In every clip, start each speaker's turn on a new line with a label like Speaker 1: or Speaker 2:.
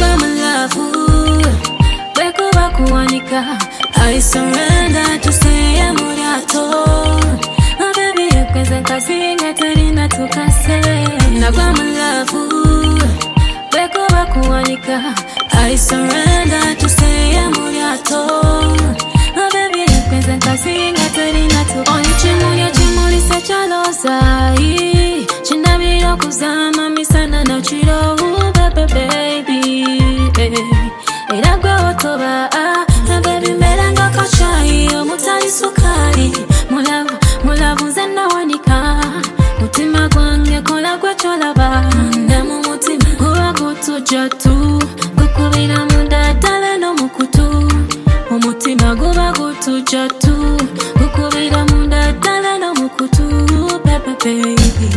Speaker 1: Sinagwa malavu Beko wakuwanika I surrender to stay muriato Oh baby yukweze kazinga terina tukase Sinagwa malavu Beko wakuwanika I surrender to stay muriato Oh baby yukweze kazinga terina tukase Onye chimuli sechaloza Chinabiro kuzama misana na chiro baby Iragwa otoba na baby melanga kachai omutali sukali mulavu zena wanika mutima gwange kola gwe cholaba ndamu mutima kuba kutuja tu kukubira munda dale no mukutu umutima guba kutuja tu kukubira munda dale no mukutu baby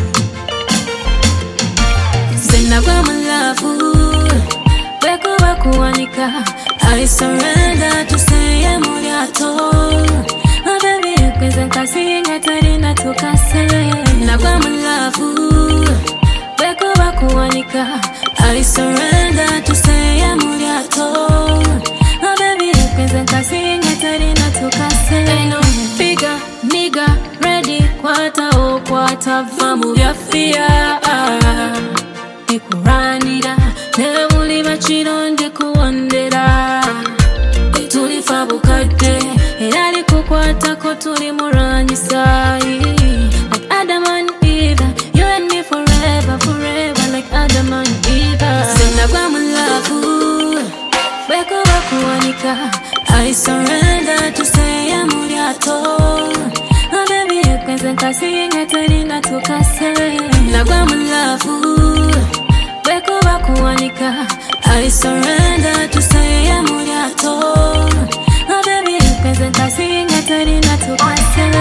Speaker 1: Sinagwa malavu Beko wakuwanika I surrender to stay muriato Oh baby yukweze kazinga terina tukase Sinagwa malavu Beko wakuwanika I surrender to stay muriato Oh baby yukweze kazinga terina tukase Ain't no figure, nigga, ready Kwata vamu vya fear Ikuranira Nebuli bachironde kuwandera Tulifa bukade Erali kukwata ko tuli muranyisa Like Adam and Eve You and me forever Like Adam and Eve Sinagwa malavu Beko wakuwanika I surrender to stay muriato Oh baby yukweze kazinga terina tukase Sinagwa malavu Beko wakuwanika I surrender to stay muriato Oh baby yukweze kazinga terina tukase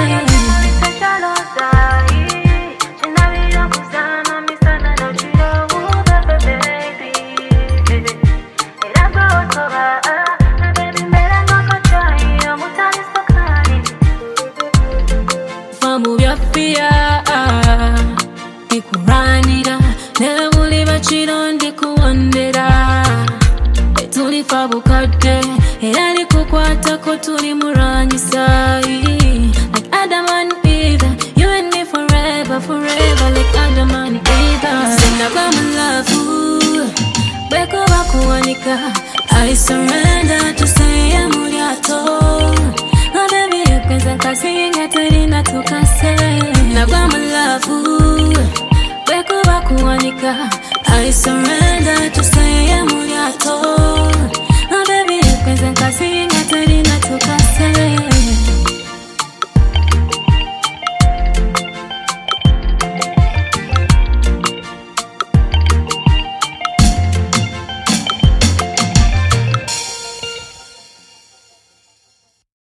Speaker 1: Ikuranira nebuli bachironde kuwandera Tulifa bukade erali kukwata ko tuli muranyisa Like Adam and Eve You and me forever Like Adam and Eve Sinagwa malavu Beko wakuwanika I surrender to stay muriato Oh baby yukweze kazinga terina tukase